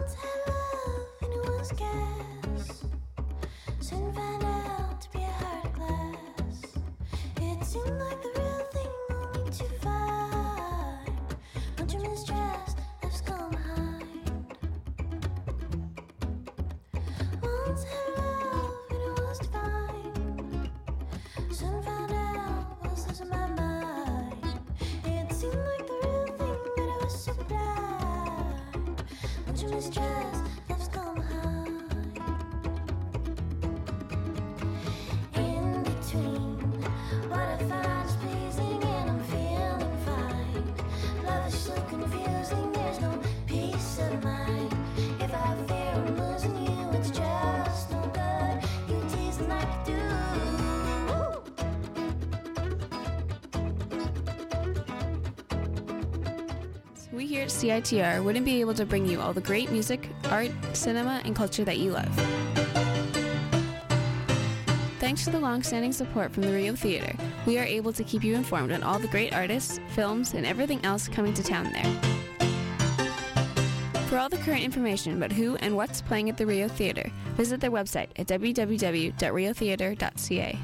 We here at CITR wouldn't be able to bring you all the great music, art, cinema, and culture that you love. Thanks to the long-standing support from the Rio Theater, we are able to keep you informed on all the great artists, films, and everything else coming to town there. For all the current information about who and what's playing at the Rio Theater, visit their website at www.riotheater.ca.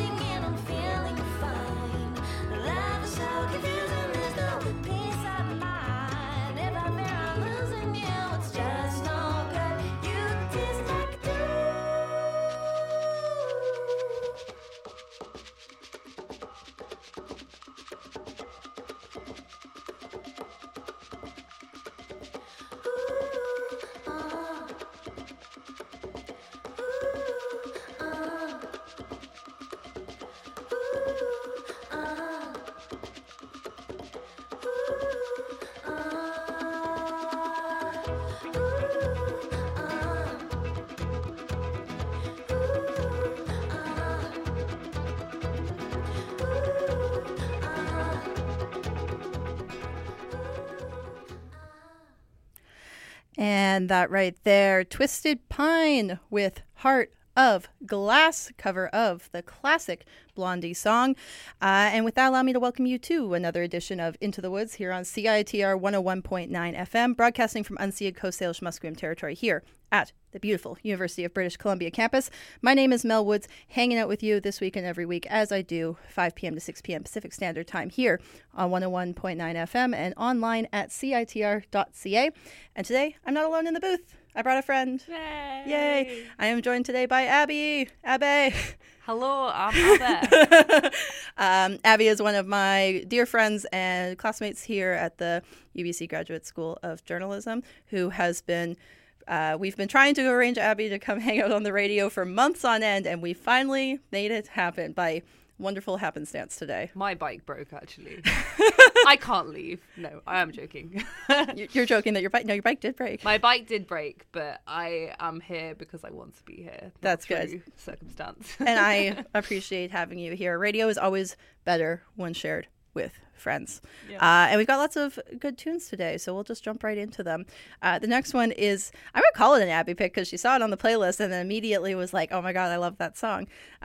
Confusing, there's no peace of mind. And that right there, Twisted Pine with Heart of Glass, cover of the classic Blondie song. And with that, allow me to welcome you to another edition of Into the Woods here on CITR 101.9 FM, broadcasting from unceded Coast Salish Musqueam territory here at the beautiful University of British Columbia campus. My name is Mel Woods, hanging out with you this week and every week as I do 5 p.m. to 6 p.m. Pacific Standard Time here on 101.9 FM and online at CITR.ca. And today, I'm not alone in the booth. I brought a friend. Yay! I am joined today by Abby. Abby. Hello, I'm Abby. Abby is one of my dear friends and classmates here at the UBC Graduate School of Journalism, who has been we've been trying to arrange Abby to come hang out on the radio for months on end, and we finally made it happen by wonderful happenstance today. My bike broke, actually. I can't leave. No, I am joking. You're joking that your bike did break. My bike did break, but I am here because I want to be here. That's good. Circumstance. And I appreciate having you here. Radio is always better when shared with friends. Yeah. And we've got lots of good tunes today, so we'll just jump right into them. The next one is, I'm going to call it an Abby pick because she saw it on the playlist and then immediately was like, oh my God, I love that song.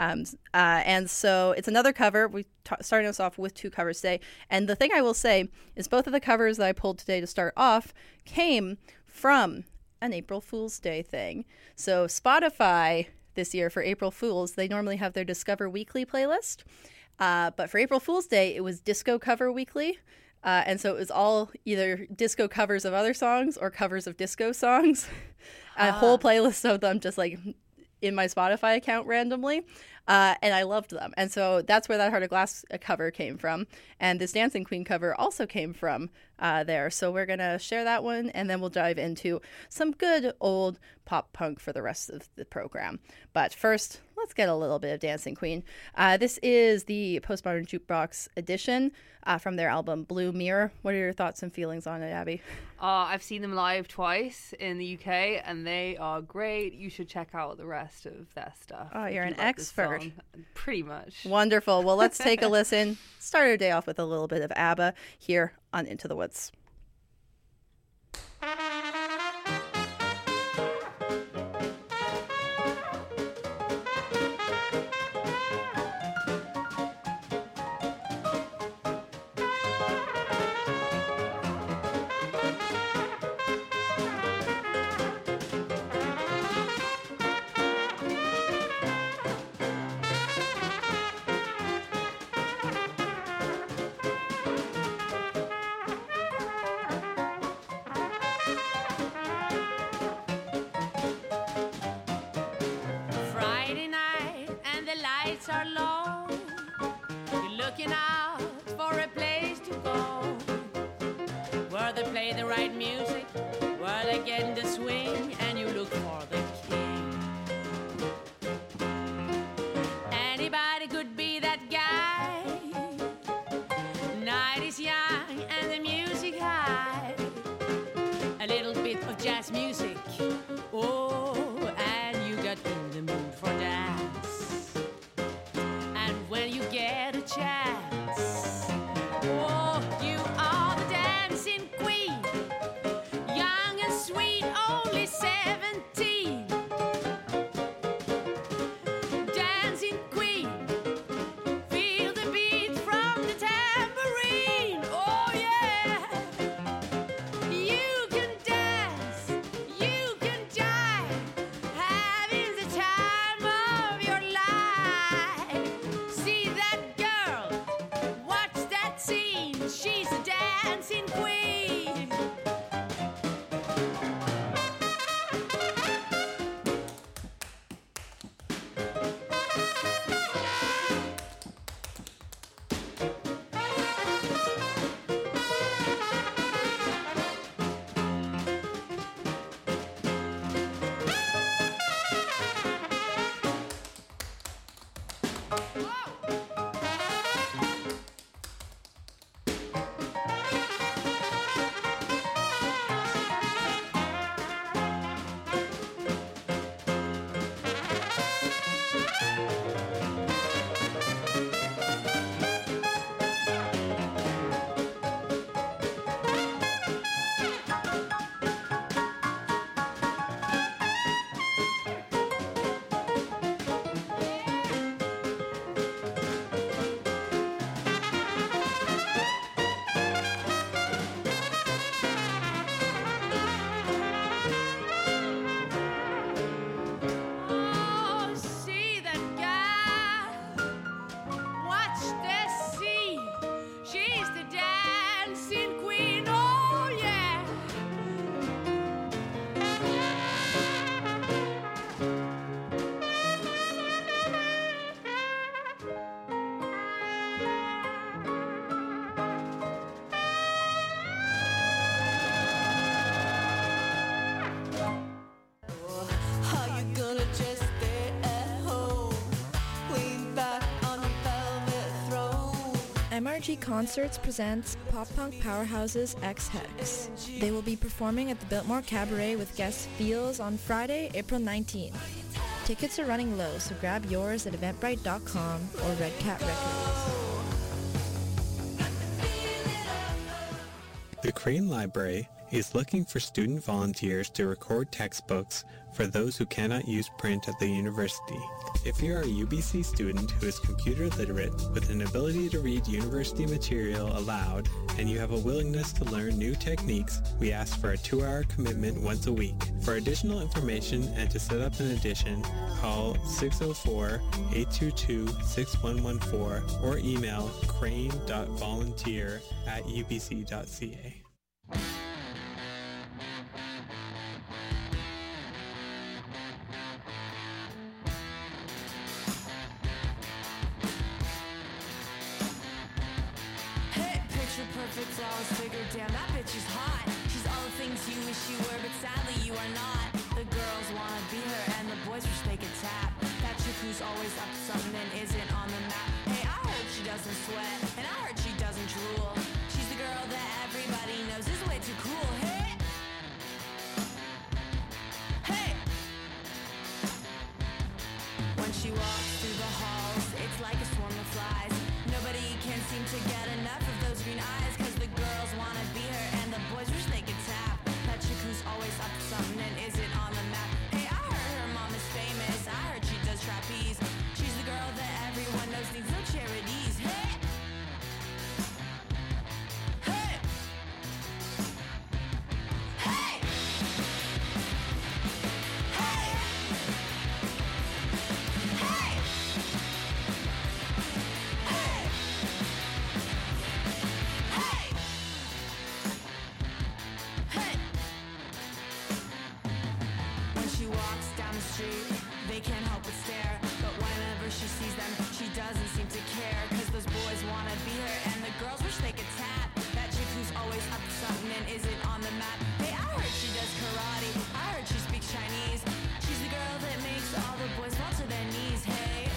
And so it's another cover. We started us off with 2 covers today. And the thing I will say is both of the covers that I pulled today to start off came from an April Fool's Day thing. So Spotify this year for April Fools, they normally have their Discover Weekly playlist. But for April Fool's Day, it was Disco Cover Weekly. And so it was all either disco covers of other songs or covers of disco songs. A whole playlist of them just like in my Spotify account randomly. And I loved them. And so that's where that Heart of Glass cover came from. And this Dancing Queen cover also came from there. So we're going to share that one, and then we'll dive into some good old pop punk for the rest of the program. But first, let's get a little bit of Dancing Queen. This is the Postmodern Jukebox edition from their album Blue Mirror. What are your thoughts and feelings on it, Abby? I've seen them live twice in the UK, and they are great. You should check out the rest of their stuff. Oh, you're an expert. Pretty much. Wonderful. Well, let's take a listen. Start our day off with a little bit of ABBA here on Into the Woods. Are low. You're looking out for a place to go where they play the right music, where they get in the swing, and you look for the king. Anybody could be that guy. Night is young and the music high. A little bit of jazz music. Oh, and you got in the mood for dance. Get a chance. Oh, you are the dancing queen, young and sweet, only 17. Dancing queen, feel the beat from the tambourine. Oh yeah, you can dance, you can jive, having the time of your life. See that girl, watch that scene, she's a dancing queen. MRG Concerts presents pop-punk powerhouses X Hex. They will be performing at the Biltmore Cabaret with guest Feels on Friday, April 19th. Tickets are running low, so grab yours at eventbrite.com or Red Cat Records. The Crane Library is looking for student volunteers to record textbooks for those who cannot use print at the university. If you are a UBC student who is computer literate with an ability to read university material aloud and you have a willingness to learn new techniques, we ask for a 2-hour commitment once a week. For additional information and to set up an edition, call 604-822-6114 or email crane.volunteer@ubc.ca. Perfect, flawless figure, damn, that bitch is hot. She's all the things you wish you were, but sadly you are not. The girls wanna be her, and the boys wish they could tap. That chick who's always up to something and isn't on the map. Hey, I heard she doesn't sweat, and I heard she doesn't drool. She's the girl that everybody knows is way too cool. Hey! Hey! When she walks through the halls, it's like a swarm of flies. Nobody can seem to get enough of those green eyes, cause the girls wanna be her and the boys wish they could tap. That chick who's always up to something and isn't on the map. Hey, I heard her mom is famous, I heard she does trapeze. She's the girl that everyone knows needs no charities. Hey! Hey! Hey! Hey! Hey! They can't help but stare, but whenever she sees them, she doesn't seem to care. Cause those boys wanna be her, and the girls wish they could tap. That chick who's always up to something and isn't on the map. Hey, I heard she does karate, I heard she speaks Chinese. She's the girl that makes all the boys fall to their knees. Hey,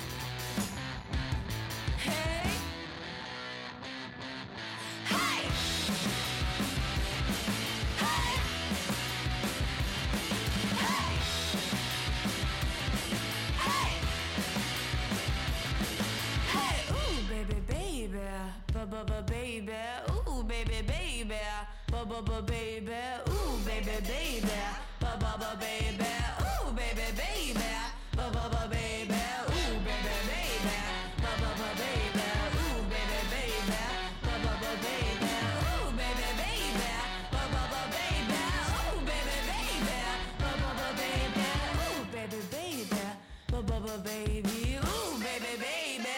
hey, hey, hey, hey. Baby, ooh, baby, baby, baby, ooh, baby, baby, baby, ooh, baby, baby, baby, ooh, baby, baby, baby, ooh, baby, baby, baby, ooh, baby, baby, ooh, baby, baby, ooh, baby, baby, baby, ooh, baby, baby.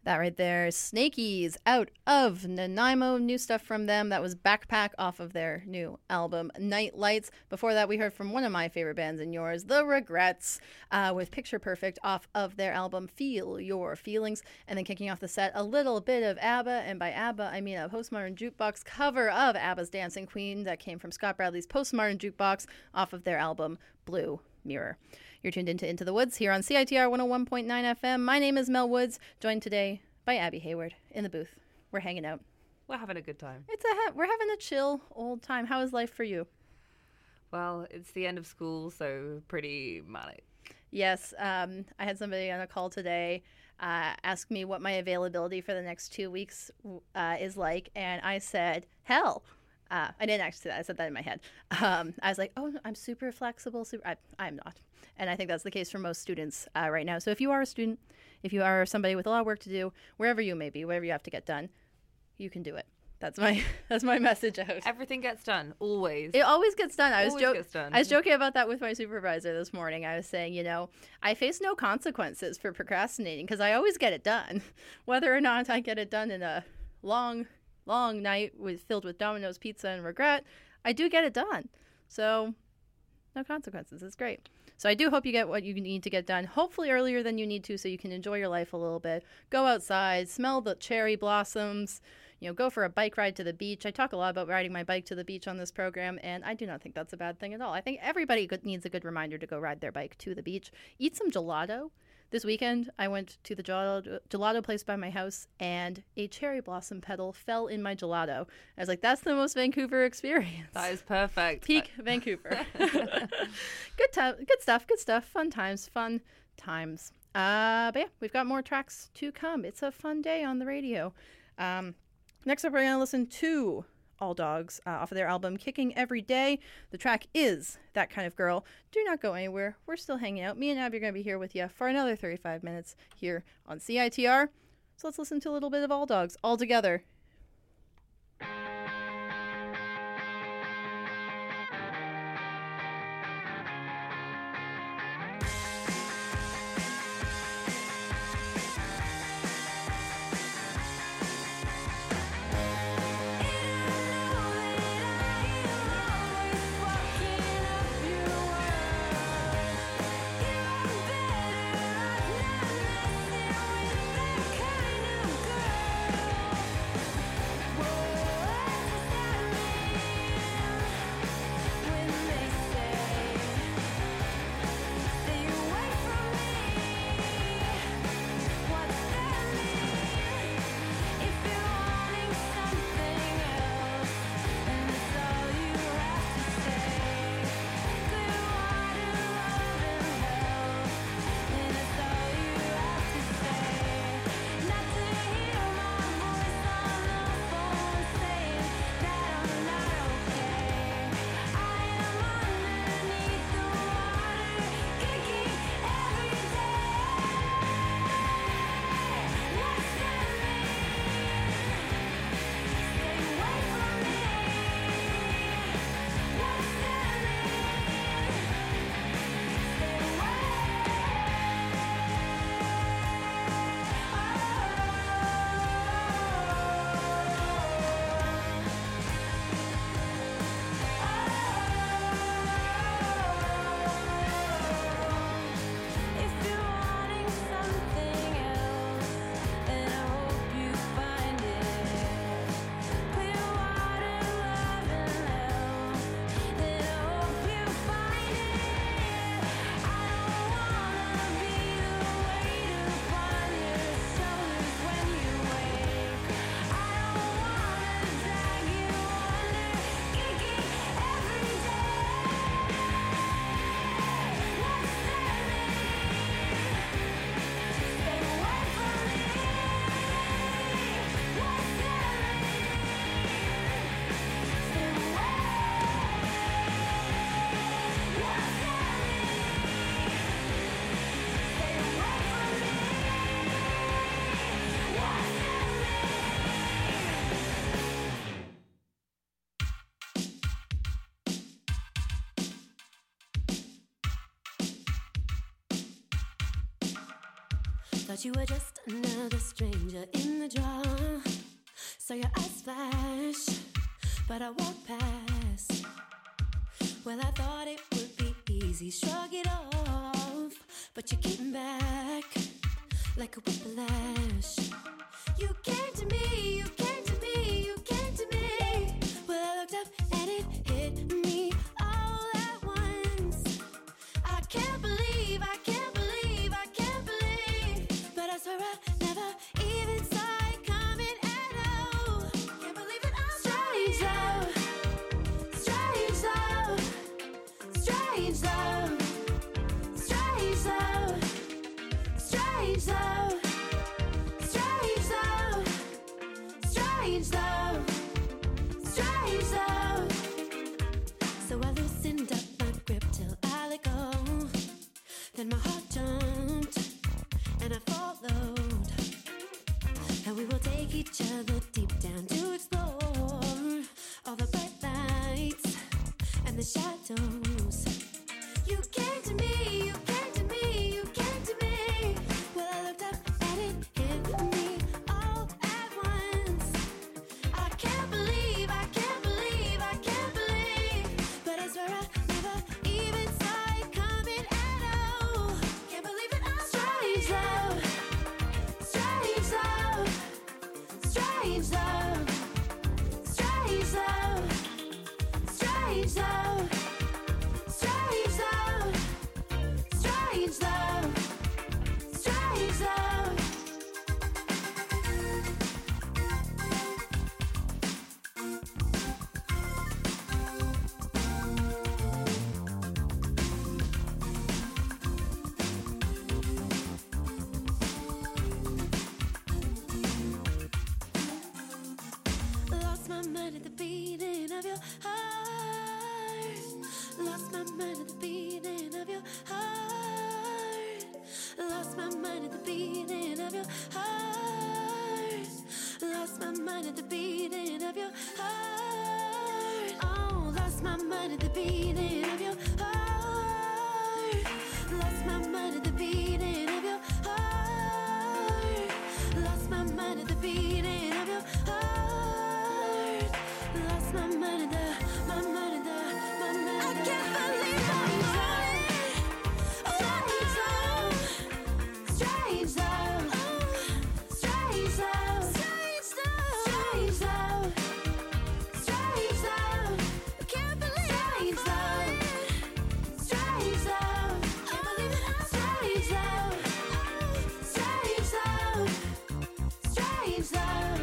That right there, Snakies, out of Nanaimo. New stuff from them. That was Backpack off of their new album, Night Lights. Before that, we heard from one of my favorite bands and yours, The Regrets, with Picture Perfect off of their album, Feel Your Feelings. And then kicking off the set, a little bit of ABBA. And by ABBA, I mean a Postmodern Jukebox cover of ABBA's Dancing Queen that came from Scott Bradley's Postmodern Jukebox off of their album, Blue Mirror. You're tuned into The Woods here on CITR 101.9 FM. My name is Mel Woods, joined today by Abby Hayward in the booth. We're hanging out. We're having a good time. We're having a chill old time. How is life for you? Well, it's the end of school, so pretty manic. Yes, I had somebody on a call today ask me what my availability for the next 2 weeks is like, and I said, hell. I didn't actually say that. I said that in my head. I was like, oh, I'm super flexible. I'm not. And I think that's the case for most students right now. So if you are a student, if you are somebody with a lot of work to do, wherever you may be, whatever you have to get done, you can do it. That's my message out. Everything gets done, always. It always gets done. I was joking about that with my supervisor this morning. I was saying, I face no consequences for procrastinating because I always get it done. Whether or not I get it done in a long night filled with Domino's pizza and regret, I do get it done. So no consequences. It's great. So I do hope you get what you need to get done, hopefully earlier than you need to, so you can enjoy your life a little bit. Go outside, smell the cherry blossoms, go for a bike ride to the beach. I talk a lot about riding my bike to the beach on this program, and I do not think that's a bad thing at all. I think everybody needs a good reminder to go ride their bike to the beach. Eat some gelato. This weekend, I went to the gelato place by my house, and a cherry blossom petal fell in my gelato. I was like, that's the most Vancouver experience. That is perfect. Peak Vancouver. Good stuff. Fun times. But yeah, we've got more tracks to come. It's a fun day on the radio. Next up, we're going to listen to All Dogs off of their album Kicking Every Day. The track is That Kind of Girl. Do not go anywhere. We're still hanging out. Me and Abby are going to be here with you for another 35 minutes here on CITR. So let's listen to a little bit of All Dogs all together. Whoa. Thought you were just another stranger in the draw. Saw your eyes flash, but I walked past. Well, I thought it would be easy, shrug it off, but you came back like a whiplash. You came to me, you came to me, you came to me. Well, I looked up and it hit me all at once. I can't believe, I can't believe, I can't believe. But I swear I never even saw it coming at all. Can't believe it, I'm strange love, strange love, strange love, strange love, strange love, strange love, strange love, strange love. So I loosened up my grip till I let go. Then my heart jumped and I followed. And we will take each other deep down to explore all the bright lights and the shadows. You came to me, you came to me, you came to me. Well, I looked up and it hit me all at once. I can't believe, I can't believe, I can't believe. But I swear I never even saw it coming at all. Can't believe it, I'm strange love, strange love, strange love, strange love, strange love, strange love, strange love, strange love. Lost my mind at the beating of your heart. Lost my mind at the beating of your heart. Lost my mind at the beating of your heart. Lost my mind at the beating of your heart. Oh, lost my mind at the beating of your heart. Lost my mind at the beating of your heart. Lost my mind at the beating of your heart. Lost my mind at the, my mind at the, my mind at the. I can't believe I'm strange love, strange love, strange love, strange love, I can't believe strange love, strange love, can't believe it, strange love, strange love, strange love.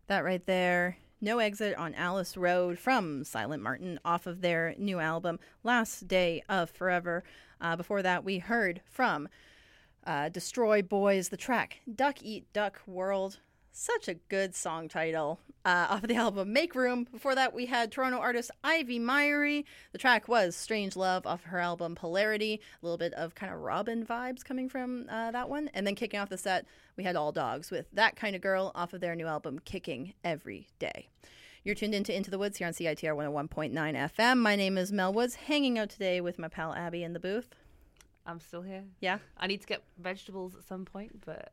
That right there. No Exit on Alice Road from Silent Martin off of their new album, Last Day of Forever. Before that, we heard from Destroy Boys, the track Duck Eat Duck World. Such a good song title off of the album Make Room. Before that, we had Toronto artist Ivy Myrie. The track was Strange Love off her album Polarity. A little bit of kind of Robin vibes coming from that one. And then kicking off the set, we had All Dogs with That Kind of Girl off of their new album Kicking Every Day. You're tuned into the Woods here on CITR 101.9 FM. My name is Mel Woods, hanging out today with my pal Abby in the booth. I'm still here. Yeah. I need to get vegetables at some point, but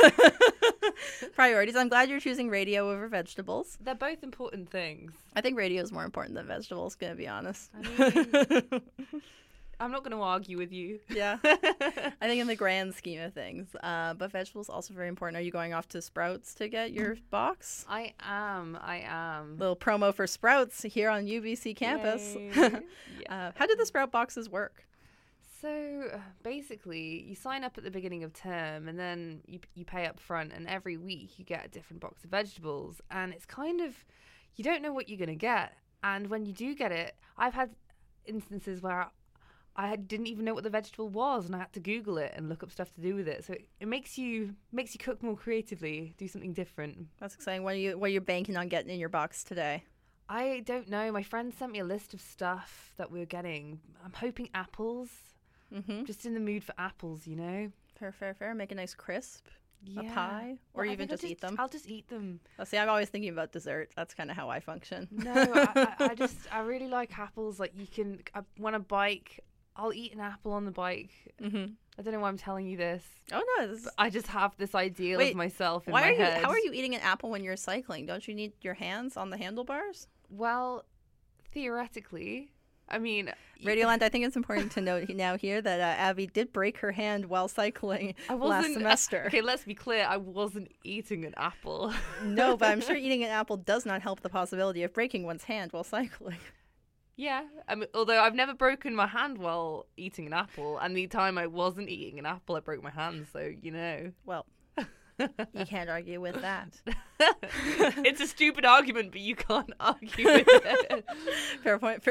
priorities. I'm glad you're choosing radio over vegetables. they're both important things. I think radio is more important than vegetables, gonna be honest. I mean, I'm not going to argue with you. Yeah. I think in the grand scheme of things. But vegetables also very important. Are you going off to Sprouts to get your box? I am. Little promo for Sprouts here on UBC campus. Yeah. How did the Sprout boxes work? So basically, you sign up at the beginning of term and then you pay up front, and every week you get a different box of vegetables. And it's kind of, you don't know what you're going to get. And when you do get it, I've had instances where I didn't even know what the vegetable was, and I had to Google it and look up stuff to do with it. So it makes you cook more creatively, do something different. That's exciting. What are you banking on getting in your box today? I don't know. My friend sent me a list of stuff that we were getting. I'm hoping apples. Mm-hmm. Just in the mood for apples, you know? Fair. Make a nice crisp. Yeah. A pie. Or Well, even just eat them. I'll just eat them. Oh, see, I'm always thinking about dessert. That's kind of how I function. No, I really like apples. Like when I bike, I'll eat an apple on the bike. Mm-hmm. I don't know why I'm telling you this. Oh, no. I just have this ideal Wait, of myself in why my are you, head. How are you eating an apple when you're cycling? Don't you need your hands on the handlebars? Well, theoretically, I mean... Radioland, I think it's important to note now here that Abby did break her hand while cycling last semester. Okay, let's be clear. I wasn't eating an apple. No, but I'm sure eating an apple does not help the possibility of breaking one's hand while cycling. Yeah, I mean, although I've never broken my hand while eating an apple, and the time I wasn't eating an apple, I broke my hand, so, you know. Well, you can't argue with that. It's a stupid argument, but you can't argue with it. Fair point.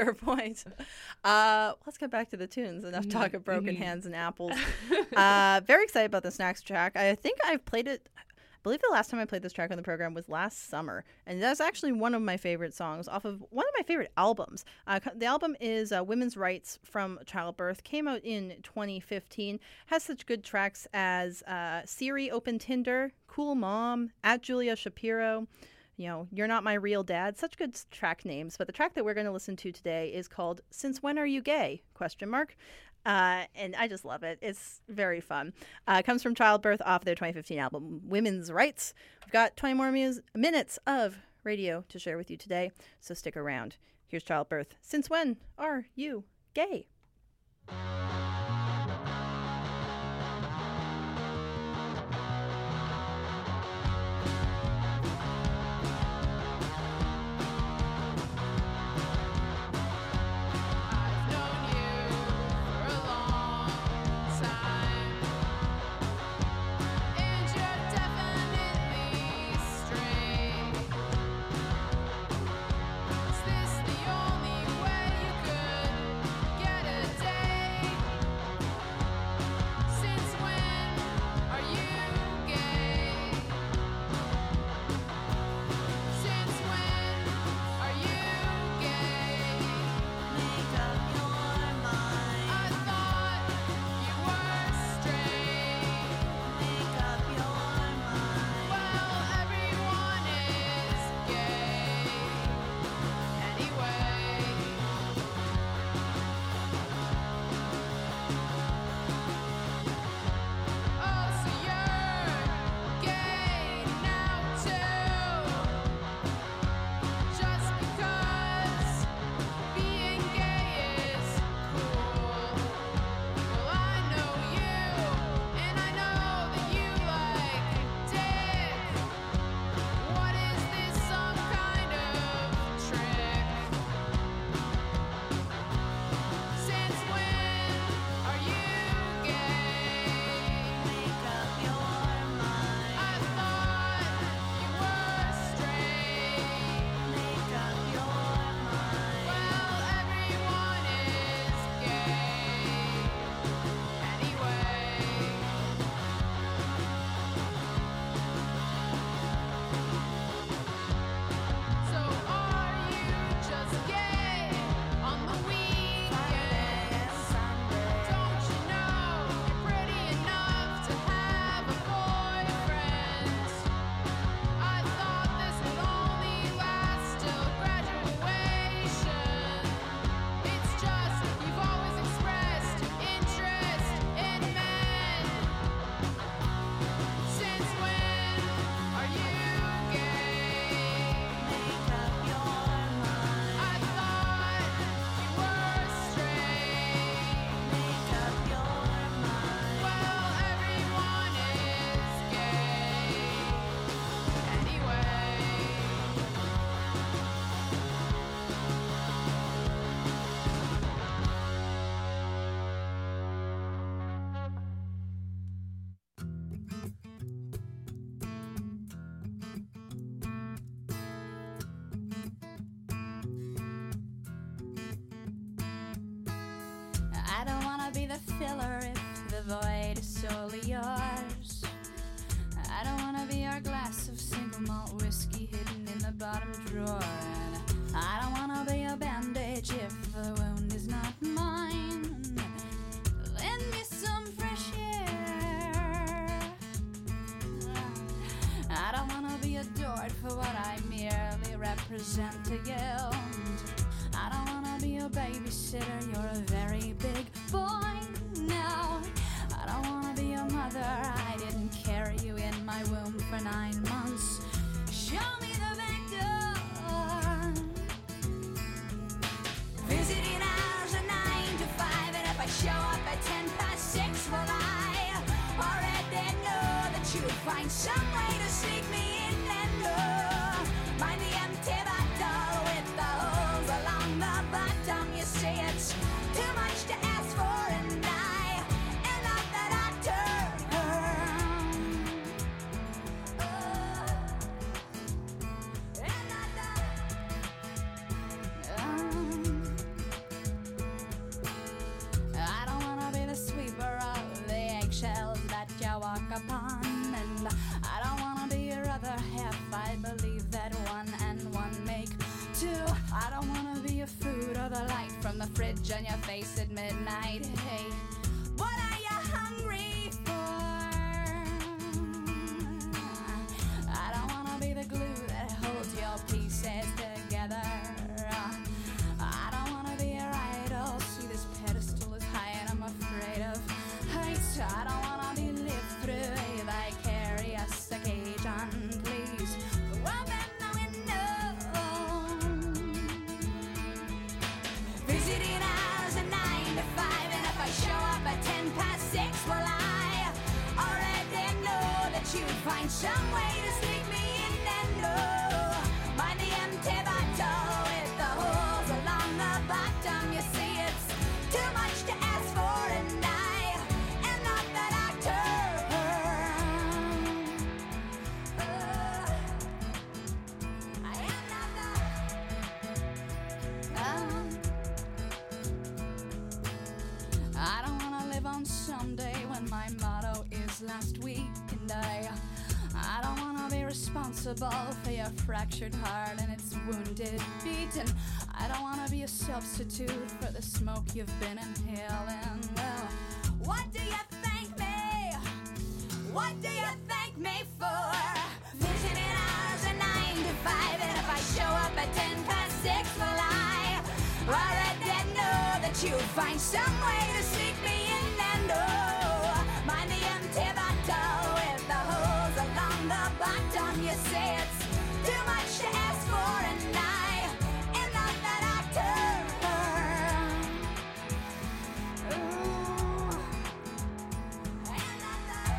Let's get back to the tunes. Enough talk of broken hands and apples. Very excited about this next track. I think I've played it. I believe the last time I played this track on the program was last summer, and that's actually one of my favorite songs off of one of my favorite albums. The album is Women's Rights from Childbirth, came out in 2015, has such good tracks as Siri Open Tinder, Cool Mom, At Julia Shapiro, you know, You're Not My Real Dad, such good track names. But the track that we're going to listen to today is called Since When Are You Gay? ? And I just love it. It's very fun. It comes from Childbirth off their 2015 album, Women's Rights. We've got 20 more minutes of radio to share with you today, so stick around. Here's Childbirth. Since when are you gay? Is this the only way you could get a day? void is solely yours. I don't wanna be your glass of single malt whiskey hidden in the bottom drawer. And I don't wanna be a bandage if the wound is not mine. Lend me some fresh air. I don't wanna be adored for what I merely represent to you. I don't wanna be a babysitter, you're a very big boy now. I don't wanna be a mother, I didn't carry you in my womb for 9 months. Show me the back door. Visiting hours are 9 to 5, and if I show up at 6:10, well, I already know that you'll find some way to sneak me in and mind the empty bottle with the holes along the bottom. You say it's too much to ask for, and I am not the doctor. I don't wanna be the sweeper of the eggshells that you walk upon, and I don't wanna be your other half. I believe that 1 and 1 make 2. I don't wanna be your food or the light from the fridge on your face at midnight. Hey, what are you hungry for? I don't wanna be the glue that holds your pieces together. I don't wanna be your idol. See, this pedestal is high and I'm afraid of heights. I don't wanna be lived through a vicarious occasion, please. Open the window. Visiting hours are 9 to 5, and if I show up at 6:10, well, I already know that you'd find some way to sneak me in and mind the empty bottle with the holes along the bottom. You see, it's too much to ask for, and I am not the doctor. I am not the I don't wanna live on someday when my motto is last week, and I don't wanna be responsible for your fractured heart and its wounded beat, and I don't wanna be a substitute for the smoke you've been inhaling. Well, what do you thank me? What do you thank me for? Visiting hours are 9 to 5, and if I show up at 6:10, well, I already know that you'll find some way to sneak me in and mind the empty bottle with the holes along the bottom. You say it's too much to ask for, and I am not the doctor. Ooh, I am not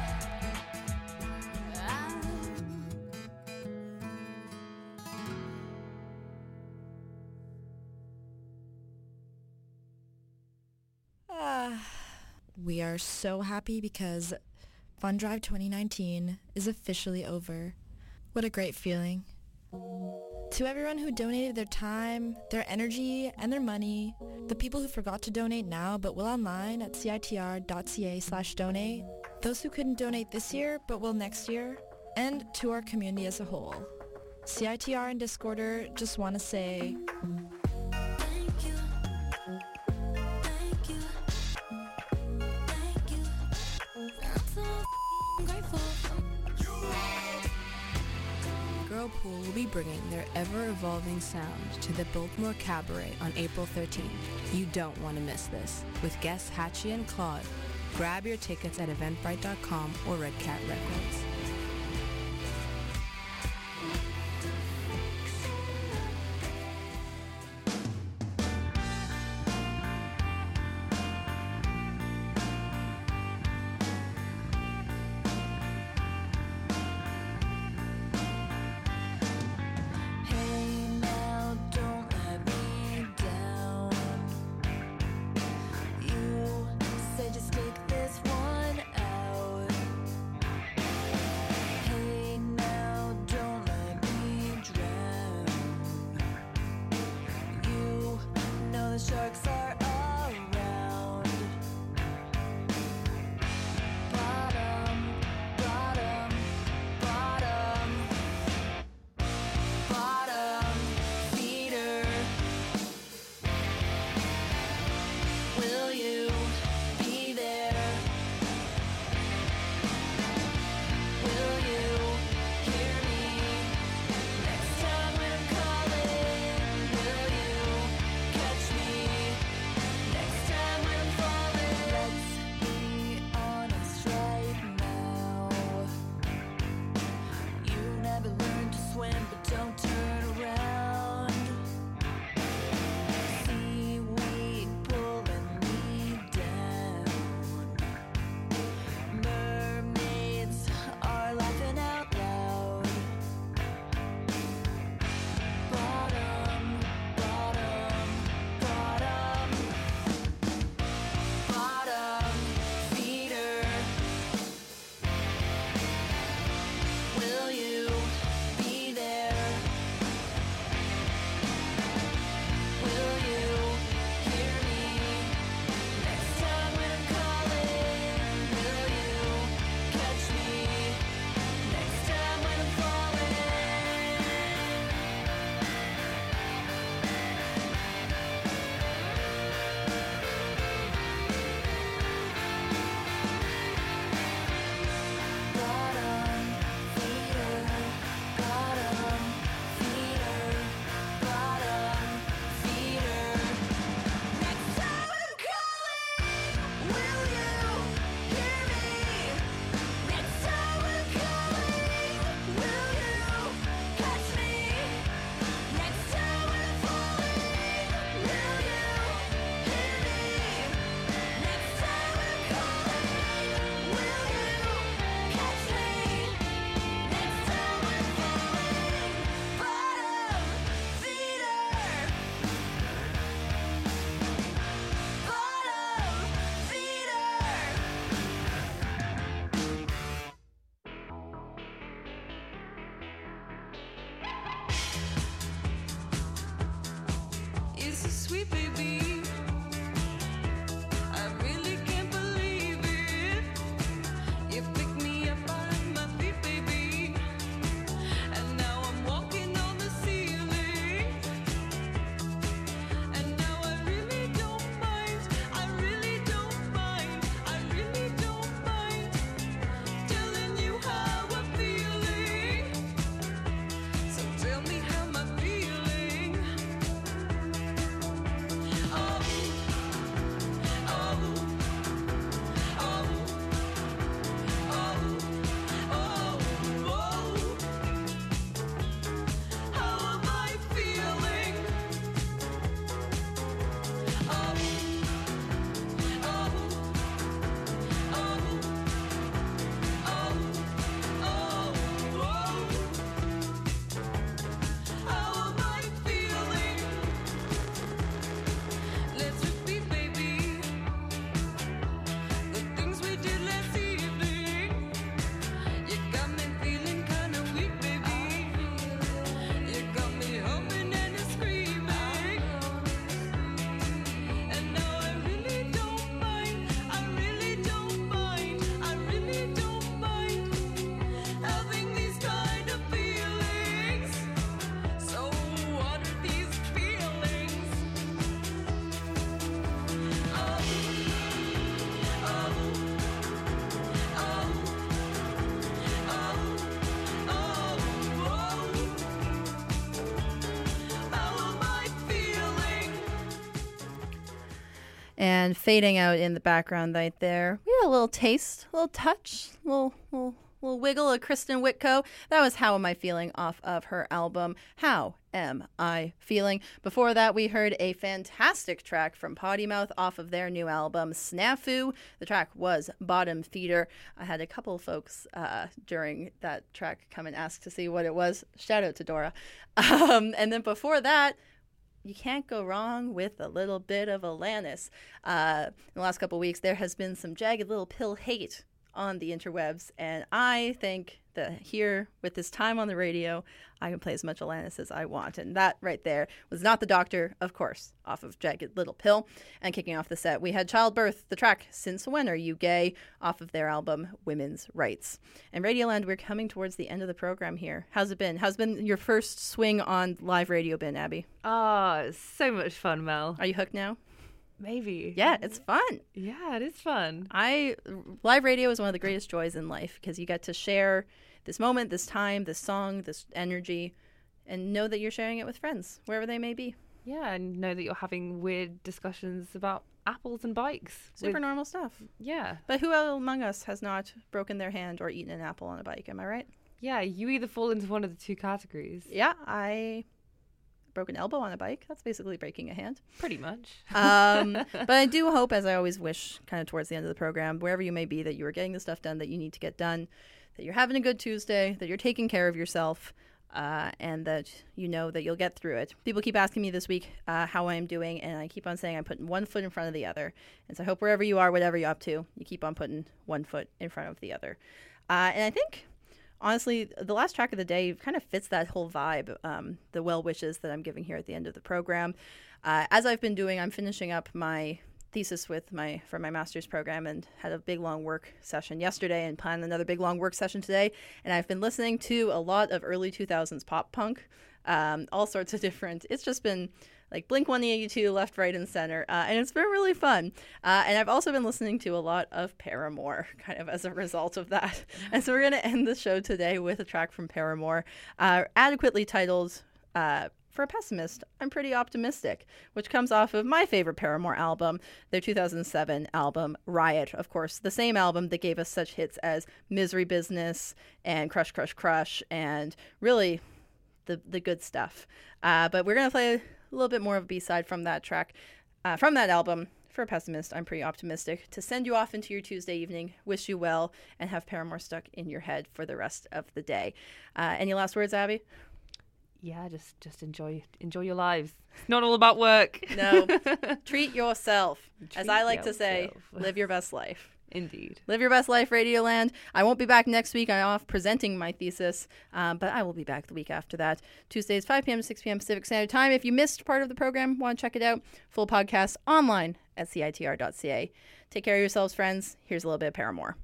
We are so happy because Fund Drive 2019 is officially over. What a great feeling. To everyone who donated their time, their energy, and their money, the people who forgot to donate now but will online at citr.ca/donate, those who couldn't donate this year but will next year, and to our community as a whole. CITR and Discorder just want to say... Girlpool will be bringing their ever-evolving sound to the Biltmore Cabaret on April 13th. You don't want to miss this. With guests Hatchie and Claude. Grab your tickets at eventbrite.com or Red Cat Records. Just take this one out. is so sweet, baby. I really can't believe it. You picked me up on my feet, baby. And now I'm walking on the ceiling. And now I really don't mind. I really don't mind. I really don't mind telling you how I'm feeling. So tell me how I'm feeling. Oh, oh, oh, oh, oh, oh. How am I feeling? Oh, oh, oh, oh, oh, how am I feeling? Let's repeat, baby, the things we did last evening. You got me feeling kinda weak, baby. You got me humming and screaming. And now I really don't mind. I really don't mind. I really don't mind having these kind of feelings. So what are these feelings? Oh, oh, oh, oh, oh, how am I feeling? And fading out in the background right there, we had a little taste, a little touch, a little wiggle of Kristen Whitco. That was How Am I Feeling off of her album, How Am I Feeling? Before that, we heard a fantastic track from Potty Mouth off of their new album, Snafu. The track was Bottom Feeder. I had a couple of folks during that track come and ask to see what it was. Shout out to Dora. And then before that, you can't go wrong with a little bit of Alanis. In the last couple of weeks, there has been some Jagged Little Pill hate on the interwebs, and I think that here, with this time on the radio, I can play as much Alanis as I want. And that right there was Not the Doctor, of course, off of Jagged Little Pill. And kicking off the set, we had Childbirth, the track Since When Are You Gay, off of their album Women's Rights. And Radioland, we're coming towards the end of the program here. How's it been? How's been your first swing on live radio been, Abby? Oh, it's so much fun, Mel. Are you hooked now? Maybe. Yeah, it's fun. Yeah, it is fun. Live radio is one of the greatest joys in life because you get to share this moment, this time, this song, this energy, and know that you're sharing it with friends, wherever they may be. Yeah, and know that you're having weird discussions about apples and bikes. Super normal stuff. Yeah. But who among us has not broken their hand or eaten an apple on a bike? Am I right? Yeah, you either fall into one of the two categories. Yeah, I broke an elbow on a bike. That's basically breaking a hand. Pretty much. But I do hope, as I always wish, kind of towards the end of the program, wherever you may be, that you are getting the stuff done that you need to get done, that you're having a good Tuesday, that you're taking care of yourself, and that you know that you'll get through it. People keep asking me this week how I'm doing, and I keep on saying I'm putting one foot in front of the other. And so I hope wherever you are, whatever you're up to, you keep on putting one foot in front of the other. And I think, honestly, the last track of the day kind of fits that whole vibe, the well wishes that I'm giving here at the end of the program. As I've been doing, I'm finishing up my thesis for my master's program and had a big long work session yesterday and planned another big long work session today. And I've been listening to a lot of early 2000s pop punk, all sorts of different. It's just been like Blink-182, left, right, and center, and it's been really fun. And I've also been listening to a lot of Paramore, kind of as a result of that. And so we're going to end the show today with a track from Paramore, adequately titled For a Pessimist, I'm Pretty Optimistic, which comes off of my favorite Paramore album, their 2007 album, Riot. Of course, the same album that gave us such hits as Misery Business and Crush, Crush, Crush, and really the good stuff. But we're going to play a little bit more of a B-side from that track, from that album. For a Pessimist, I'm Pretty Optimistic, to send you off into your Tuesday evening, wish you well, and have Paramore stuck in your head for the rest of the day. Any last words, Abby? Yeah, just enjoy your lives. It's not all about work. No. Treat yourself. As I like to say, live your best life. Indeed. Live your best life, Radioland. I won't be back next week. I'm off presenting my thesis, but I will be back the week after that. Tuesdays, 5 p.m. to 6 p.m. Pacific Standard Time. If you missed part of the program, want to check it out, full podcast online at CITR.ca. Take care of yourselves, friends. Here's a little bit of Paramore.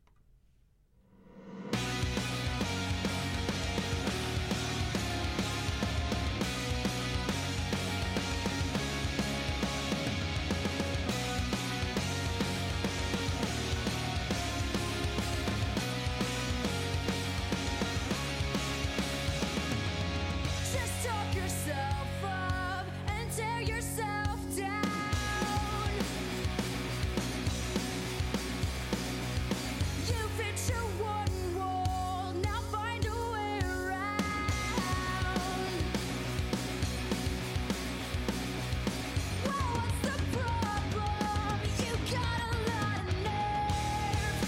Just talk yourself up and tear yourself down. You've hit your one wall, now find a way around. Well, what's the problem? You got a lot of nerve.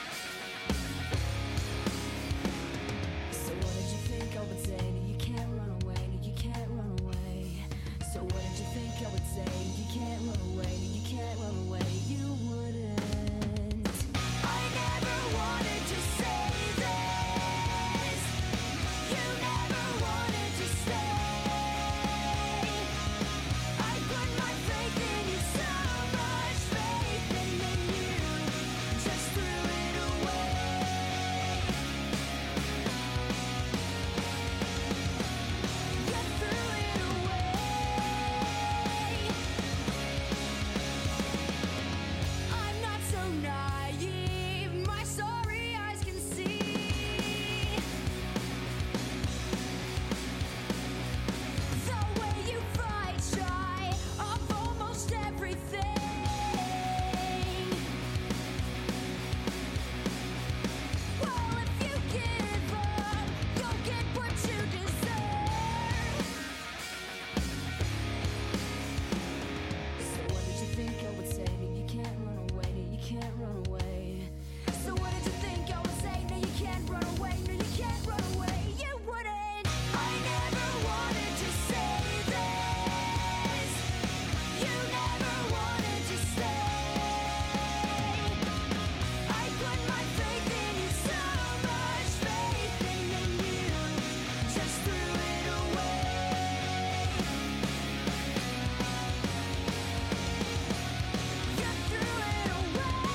So what did you think I would say? No, you can't run away. No, you can't run away. So what did you think I would say? You can't run away. No, you can't run away. You wouldn't. I never wanted to say this. You never wanted to stay. I put my faith in you, so much faith, and then you just threw it away. You threw it away. I'm not so naive. My sorry eyes can see the way you fight shy of almost everything. Well, if you give up, you'll get what you deserve. So what did you think I would say? No, you can't run away. No, you can't run away. So what did you think I would say? No, you can't run away. No, you can't run away. You wouldn't. I never wanted to say this. You never wanted to stay. I put my faith in you, so much faith, and then you just threw it away. You threw it away.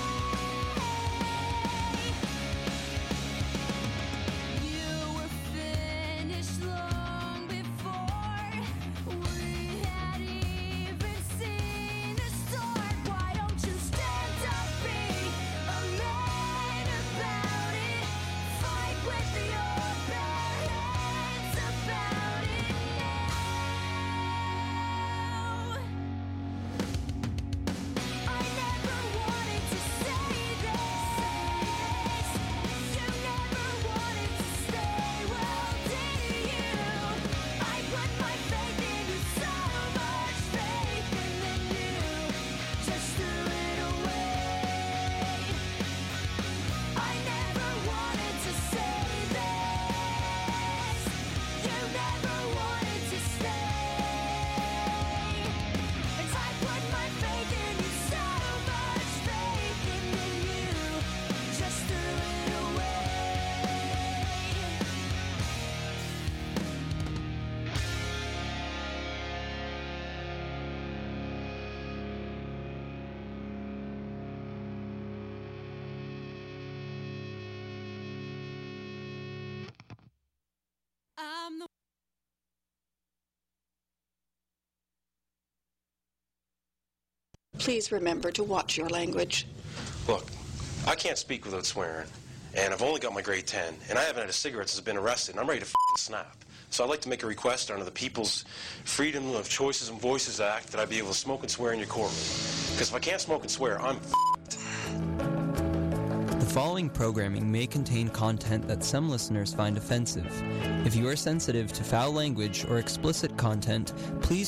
You were finished long before we had even seen the start. Why don't you stand up, be a man about it? Fight with your bare hands about it now. I never wanted to say this. You never wanted to stay. Well, did you? I put my faith in you, so much faith, and then you just threw it away. I never wanted to say this. You never wanted to stay. And I put my faith in you, so much faith, and then you just threw it away. I'm the Please remember to watch your language. Look, I can't speak without swearing, and I've only got my grade 10, and I haven't had a cigarette since I've been arrested, and I'm ready to snap. So I'd like to make a request under the People's Freedom of Choices and Voices Act that I be able to smoke and swear in your courtroom. Because if I can't smoke and swear, I'm The following programming may contain content that some listeners find offensive. If you are sensitive to foul language or explicit content, please